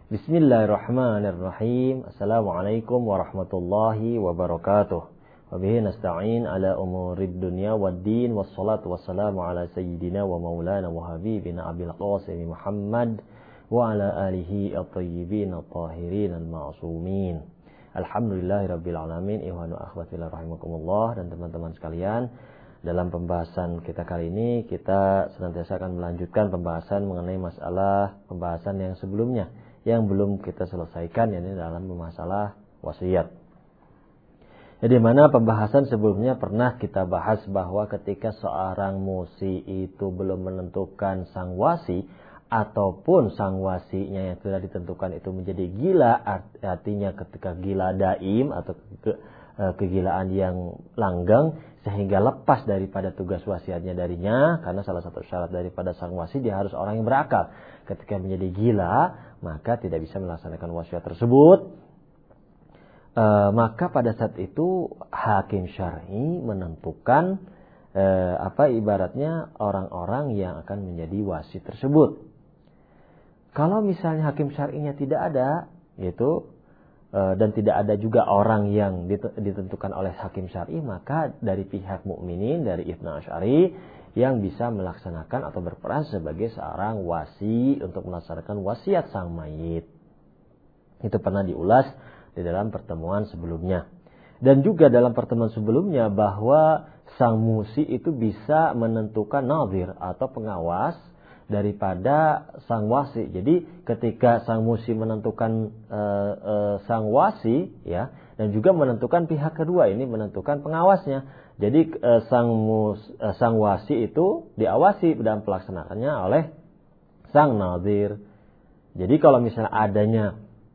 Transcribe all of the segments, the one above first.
Bismillahirrahmanirrahim. Assalamualaikum warahmatullahi wabarakatuh. Wabihi nasta'in ala umurid dunya waddin. Wassalatu wassalamu ala sayyidina wa maulana wa habibina abil qasim Muhammad wa ala alihi at-tayyibin at-tahirin al-ma'sumin. Alhamdulillahi rabbil alamin. Ihwanu akhwatillah rahimakumullah. Dan teman-teman sekalian, dalam pembahasan kita kali ini, kita senantiasa akan melanjutkan pembahasan mengenai masalah pembahasan yang sebelumnya yang belum kita selesaikan, yakni dalam masalah wasiat. Jadi mana pembahasan sebelumnya pernah kita bahas bahwa ketika seorang musi itu belum menentukan sang wasi, ataupun sang wasinya yang sudah ditentukan itu menjadi gila, artinya ketika gila daim atau kegilaan yang langgeng sehingga lepas daripada tugas wasiatnya darinya, karena salah satu syarat daripada sang wasi dia harus orang yang berakal. Ketika menjadi gila, maka tidak bisa melaksanakan wasiat tersebut. Maka pada saat itu hakim syar'i menentukan ibaratnya orang-orang yang akan menjadi wasi tersebut. Kalau misalnya hakim syar'inya tidak ada, gitu, dan tidak ada juga orang yang ditentukan oleh hakim syar'i, maka dari pihak mukminin, dari Ithna Asy'ari, yang bisa melaksanakan atau berperan sebagai seorang wasi untuk melaksanakan wasiat sang mayit. Itu pernah diulas di dalam pertemuan sebelumnya. Dan juga dalam pertemuan sebelumnya bahwa sang musi itu bisa menentukan nadhir atau pengawas daripada sang wasi. Jadi ketika sang musi menentukan sang wasi, ya, dan juga menentukan pihak kedua ini menentukan pengawasnya. Jadi sang wasi itu diawasi dalam pelaksanaannya oleh sang nadhir. Jadi kalau misalnya adanya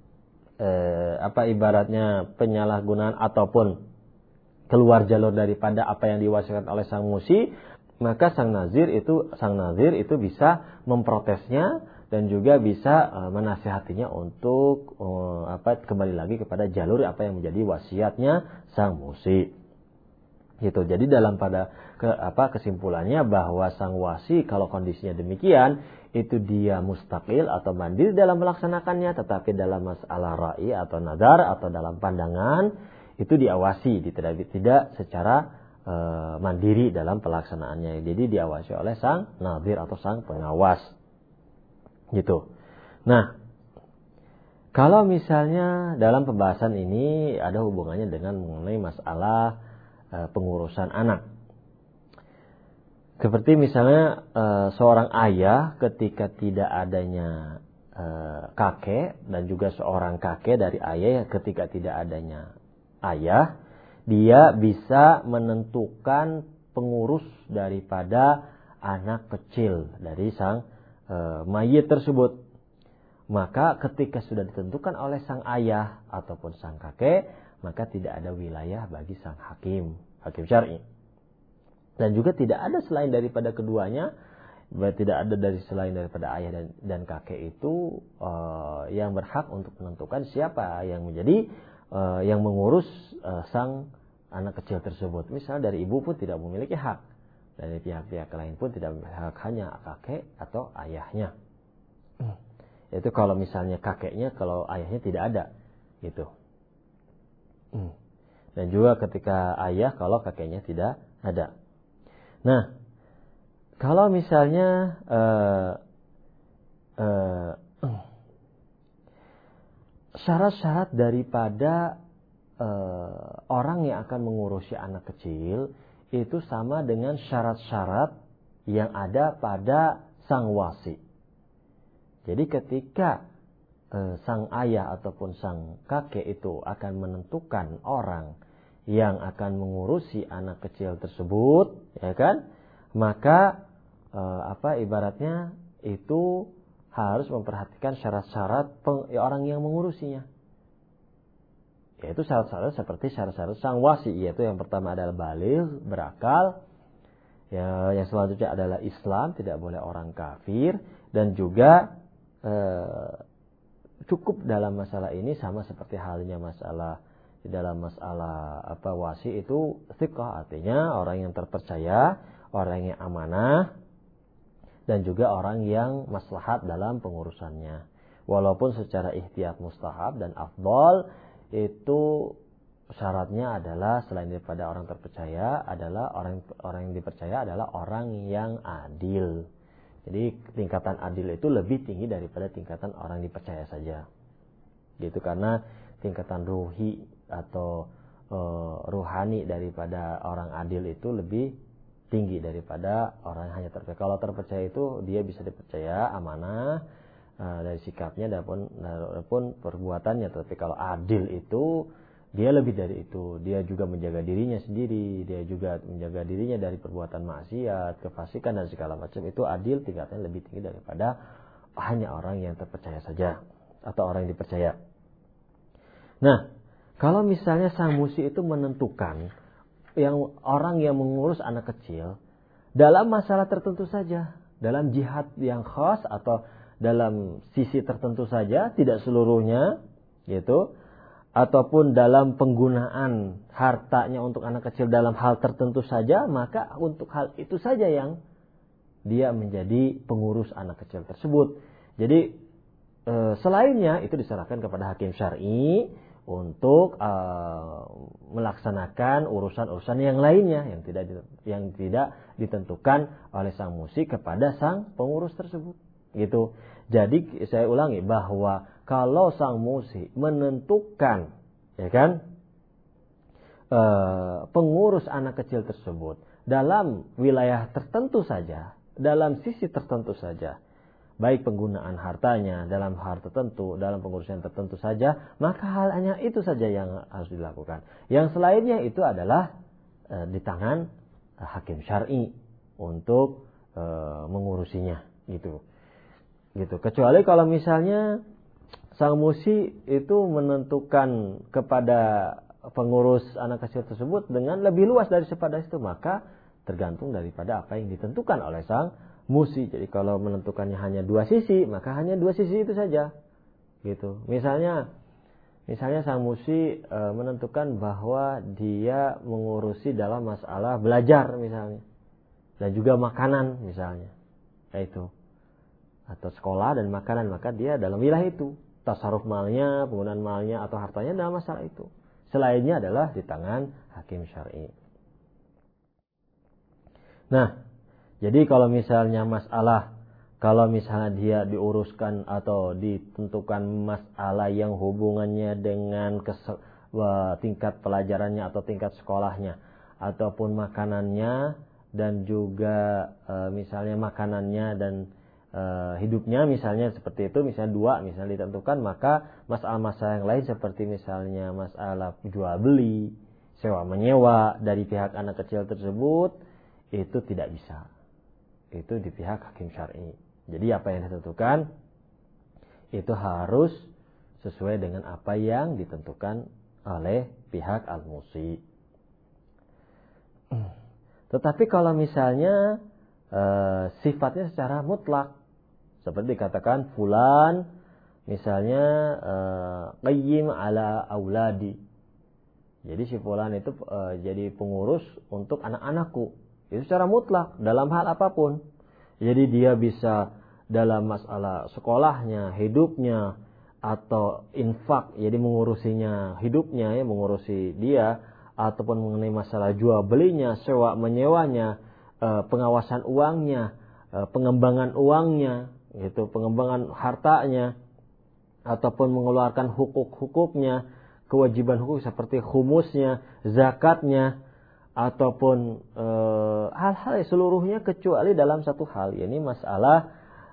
ibaratnya penyalahgunaan ataupun keluar jalur daripada apa yang diwasikan oleh sang musi, maka sang nadhir itu bisa memprotesnya dan juga bisa menasihatinya untuk kembali lagi kepada jalur apa yang menjadi wasiatnya sang musi. Gitu. Jadi dalam kesimpulannya bahwa sang wasi kalau kondisinya demikian itu dia mustaqil atau mandiri dalam melaksanakannya, tetapi dalam masalah ra'i atau nadar atau dalam pandangan itu diawasi, tidak secara mandiri dalam pelaksanaannya. Jadi diawasi oleh sang nadhir atau sang pengawas. Gitu. Nah, kalau misalnya dalam pembahasan ini ada hubungannya dengan mengenai masalah pengurusan anak. Seperti misalnya seorang ayah ketika tidak adanya kakek, dan juga seorang kakek dari ayah ketika tidak adanya ayah, dia bisa menentukan pengurus daripada anak kecil dari sang mayit tersebut. Maka ketika sudah ditentukan oleh sang ayah ataupun sang kakek, maka tidak ada wilayah bagi sang hakim syar'i. Dan juga tidak ada selain daripada keduanya, tidak ada selain daripada ayah dan kakek itu yang berhak untuk menentukan siapa yang menjadi yang mengurus sang anak kecil tersebut. Misalnya dari ibu pun tidak memiliki hak, dari pihak-pihak lain pun tidak memiliki hak, hanya kakek atau ayahnya. Itu kalau misalnya kakeknya, kalau ayahnya tidak ada, gitu. Dan juga ketika ayah kalau kakeknya tidak ada. Nah, kalau misalnya syarat-syarat daripada orang yang akan mengurusi anak kecil itu sama dengan syarat-syarat yang ada pada sang wasi. Jadi ketika sang ayah ataupun sang kakek itu akan menentukan orang yang akan mengurusi anak kecil tersebut, ya kan? Maka ibaratnya itu harus memperhatikan syarat-syarat orang yang mengurusinya. Yaitu syarat-syarat seperti syarat-syarat sang wasi, yaitu yang pertama adalah baligh, berakal. Ya, yang selanjutnya adalah Islam, tidak boleh orang kafir, dan juga cukup dalam masalah ini sama seperti halnya dalam masalah wasi itu thiqah, artinya orang yang terpercaya, orang yang amanah, dan juga orang yang maslahat dalam pengurusannya. Walaupun secara ihtiyat mustahab dan afdol, itu syaratnya adalah selain daripada orang terpercaya adalah orang yang dipercaya adalah orang yang adil. Jadi tingkatan adil itu lebih tinggi daripada tingkatan orang dipercaya saja. Gitu, karena tingkatan ruhi atau ruhani daripada orang adil itu lebih tinggi daripada orang yang hanya terpercaya. Kalau terpercaya itu dia bisa dipercaya amanah dari sikapnya maupun perbuatannya. Tapi kalau adil itu dia lebih dari itu. Dia juga menjaga dirinya sendiri. Dia juga menjaga dirinya dari perbuatan maksiat, kefasikan dan segala macam. Itu adil tingkatnya lebih tinggi daripada hanya orang yang terpercaya saja atau orang yang dipercaya. Nah, kalau misalnya sang musi itu menentukan orang yang mengurus anak kecil dalam masalah tertentu saja, dalam jihad yang khas atau dalam sisi tertentu saja, tidak seluruhnya, gitu, ataupun dalam penggunaan hartanya untuk anak kecil dalam hal tertentu saja, maka untuk hal itu saja yang dia menjadi pengurus anak kecil tersebut. Jadi selainnya itu diserahkan kepada hakim syar'i untuk melaksanakan urusan-urusan yang lainnya yang tidak ditentukan oleh sang musi kepada sang pengurus tersebut. Gitu. Jadi saya ulangi bahwa kalau sang musi menentukan, ya kan, pengurus anak kecil tersebut dalam wilayah tertentu saja, dalam sisi tertentu saja, baik penggunaan hartanya dalam hal tertentu, dalam pengurusan tertentu saja, maka hanya itu saja yang harus dilakukan. Yang selainnya itu adalah di tangan hakim syar'i untuk mengurusinya, gitu. Kecuali kalau misalnya sang musi itu menentukan kepada pengurus anak kecil tersebut dengan lebih luas daripada itu, maka tergantung daripada apa yang ditentukan oleh sang musi. Jadi kalau menentukannya hanya dua sisi, maka hanya dua sisi itu saja. Gitu. Misalnya sang musi menentukan bahwa dia mengurusi dalam masalah belajar misalnya, dan juga makanan misalnya, itu atau sekolah dan makanan, maka dia dalam wilayah itu tasarruf malnya, penggunaan malnya atau hartanya dalam masalah itu. Selainnya adalah di tangan hakim syar'i. Nah, jadi kalau misalnya dia diuruskan atau ditentukan masalah yang hubungannya dengan tingkat pelajarannya atau tingkat sekolahnya, ataupun makanannya dan juga misalnya makanannya dan hidupnya misalnya seperti itu, misalnya dua misalnya ditentukan, maka masalah-masalah yang lain seperti misalnya masalah jual beli, sewa menyewa dari pihak anak kecil tersebut itu tidak bisa. Itu di pihak hakim syar'i. Jadi apa yang ditentukan itu harus sesuai dengan apa yang ditentukan oleh pihak al-musi. Tetapi kalau misalnya sifatnya secara mutlak, seperti dikatakan fulan misalnya qayyim ala auladi. Jadi si fulan itu jadi pengurus untuk anak-anakku. Itu secara mutlak dalam hal apapun. Jadi dia bisa dalam masalah sekolahnya, hidupnya, atau infak, jadi mengurusinya hidupnya, ya mengurusi dia, ataupun mengenai masalah jual belinya, sewa menyewanya, pengawasan uangnya, pengembangan uangnya, gitu, pengembangan hartanya, ataupun mengeluarkan hukuk-hukuknya, kewajiban hukuk seperti khumusnya, zakatnya, ataupun hal-hal seluruhnya kecuali dalam satu hal, yakni masalah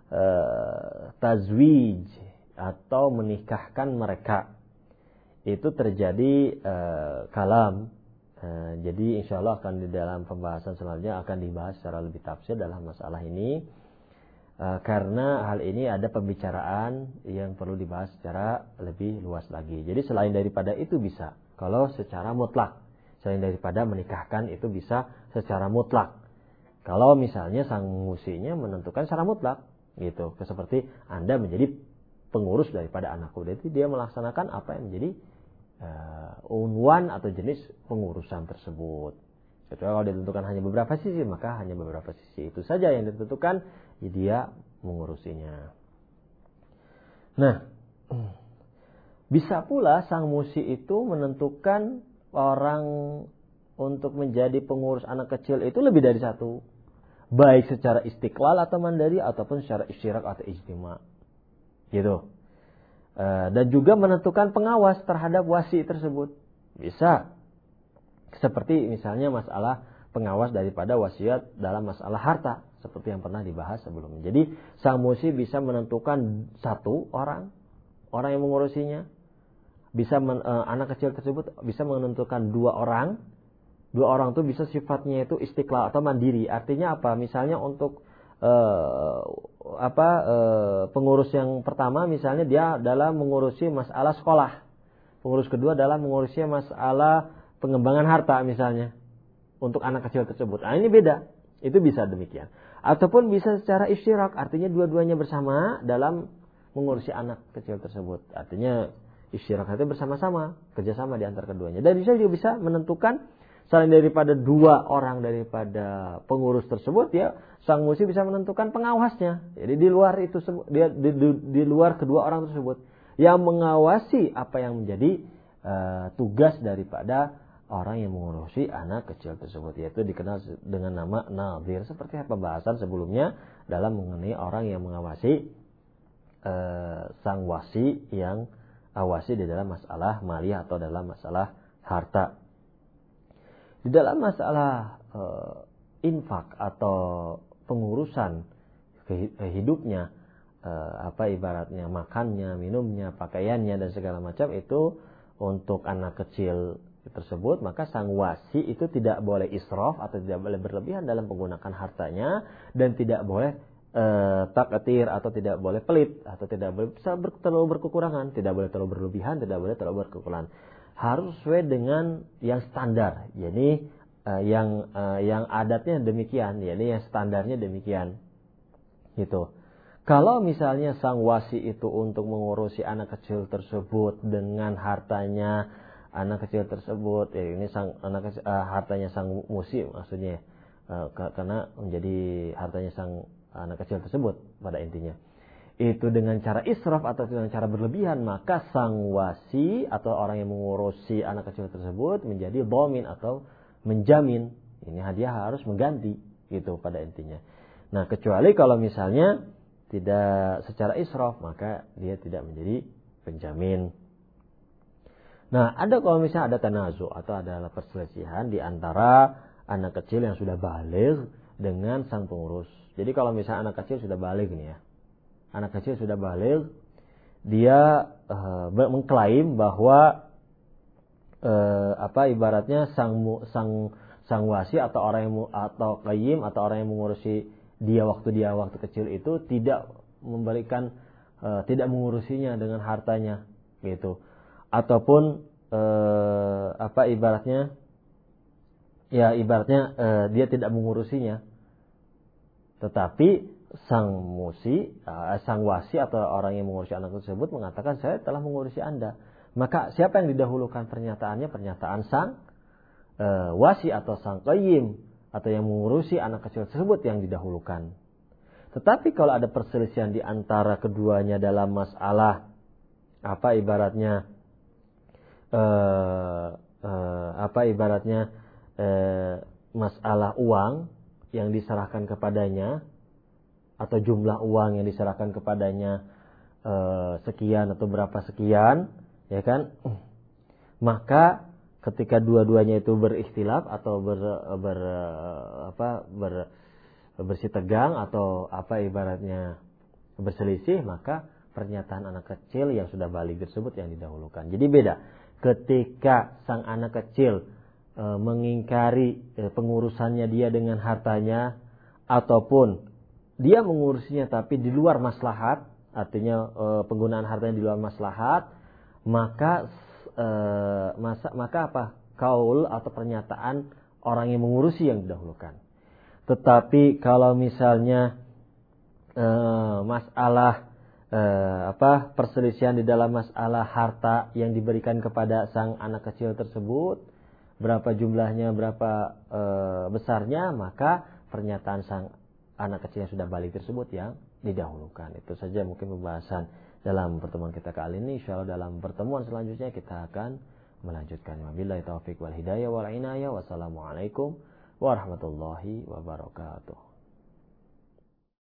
tazwij atau menikahkan mereka. Itu terjadi kalam. Jadi insyaallah akan di dalam pembahasan selanjutnya akan dibahas secara lebih tafsir dalam masalah ini. Karena hal ini ada pembicaraan yang perlu dibahas secara lebih luas lagi. Jadi selain daripada itu bisa, kalau secara mutlak. Selain daripada menikahkan itu bisa secara mutlak. Kalau misalnya sang musinya menentukan secara mutlak, gitu. Seperti Anda menjadi pengurus daripada anakku. Jadi dia melaksanakan apa yang menjadi unwan atau jenis pengurusan tersebut. Kecuali kalau ditentukan hanya beberapa sisi, maka hanya beberapa sisi itu saja yang ditentukan, dia mengurusinya. Nah, Bisa pula sang musi itu menentukan orang untuk menjadi pengurus anak kecil itu lebih dari satu. Baik secara istiqlal atau mandiri ataupun secara isyirak atau ijtima. Gitu. Dan juga menentukan pengawas terhadap wasi tersebut. Bisa. Seperti misalnya masalah pengawas daripada wasiat dalam masalah harta. Seperti yang pernah dibahas sebelumnya. Jadi sang musi bisa menentukan satu orang yang mengurusinya. Bisa anak kecil tersebut bisa menentukan dua orang itu bisa sifatnya itu istiqlal atau mandiri. Artinya apa? Misalnya untuk pengurus yang pertama misalnya dia dalam mengurusi masalah sekolah. Pengurus kedua dalam mengurusi masalah pengembangan harta misalnya untuk anak kecil tersebut. Nah, ini beda. Itu bisa demikian. Ataupun bisa secara isyirak, artinya dua-duanya bersama dalam mengurusi anak kecil tersebut. Artinya isyirak itu bersama-sama, kerjasama di antara keduanya. Dan bisa juga bisa menentukan selain daripada dua orang daripada pengurus tersebut, ya sang musi bisa menentukan pengawasnya. Jadi di luar itu dia di luar kedua orang tersebut yang mengawasi apa yang menjadi tugas daripada orang yang mengurusi anak kecil tersebut, yaitu dikenal dengan nama nadhir. Seperti pembahasan sebelumnya dalam mengenai orang yang mengawasi sang wasi yang awasi di dalam masalah maliyah atau dalam masalah harta. Di dalam masalah infak atau pengurusan hidupnya, ibaratnya makannya, minumnya, pakaiannya dan segala macam itu untuk anak kecil tersebut, maka sang wasi itu tidak boleh israf atau tidak boleh berlebihan dalam menggunakan hartanya dan tidak boleh taqtir atau tidak boleh pelit atau tidak boleh terlalu berkekurangan, tidak boleh terlalu berlebihan, tidak boleh terlalu berkekurangan. Harus sesuai dengan yang standar, yakni yang adatnya demikian, yakni yang standarnya demikian. Gitu. Kalau misalnya sang wasi itu untuk mengurusi anak kecil tersebut dengan hartanya anak kecil tersebut, ini hartanya sang musi maksudnya, karena menjadi hartanya sang anak kecil tersebut pada intinya. Itu dengan cara israf atau dengan cara berlebihan, maka sang wasi atau orang yang mengurusi anak kecil tersebut menjadi dhamin atau menjamin. Ini dia harus mengganti gitu pada intinya. Nah, kecuali kalau misalnya tidak secara israf, maka dia tidak menjadi penjamin. Nah, kalau misalnya ada tanazu atau ada perselisihan di antara anak kecil yang sudah baligh dengan sang pengurus. Jadi kalau misalnya anak kecil sudah baligh nih ya. Anak kecil sudah baligh, dia mengklaim bahwa ibaratnya sang wasi atau orang yang atau qayyim atau orang yang mengurusi dia waktu kecil itu tidak memberikan tidak mengurusinya dengan hartanya gitu. Ataupun ibaratnya dia tidak mengurusinya. Tetapi sang wasi atau orang yang mengurusi anak tersebut mengatakan saya telah mengurusi Anda. Maka siapa yang didahulukan pernyataannya? Pernyataan sang wasi atau sang qayyim atau yang mengurusi anak kecil tersebut yang didahulukan. Tetapi kalau ada perselisihan di antara keduanya dalam masalah masalah uang yang diserahkan kepadanya atau jumlah uang yang diserahkan kepadanya sekian atau berapa sekian, ya kan? Maka ketika dua-duanya itu berikhtilaf atau bersitegang atau ibaratnya berselisih, maka pernyataan anak kecil yang sudah baligh tersebut yang didahulukan. Jadi beda. Ketika sang anak kecil mengingkari pengurusannya dia dengan hartanya, ataupun dia mengurusinya tapi di luar maslahat, artinya penggunaan hartanya di luar maslahat, maka kaul atau pernyataan orang yang mengurusi yang didahulukan. Tetapi kalau misalnya masalah perselisihan di dalam masalah harta yang diberikan kepada sang anak kecil tersebut, berapa jumlahnya, berapa besarnya, maka pernyataan sang anak kecil yang sudah baligh tersebut yang didahulukan. Itu saja mungkin pembahasan dalam pertemuan kita kali ini. Insyaallah dalam pertemuan selanjutnya kita akan melanjutkan. Wabillahi taufiq wal hidayah wal inayah. Wassalamualaikum warahmatullahi wabarakatuh.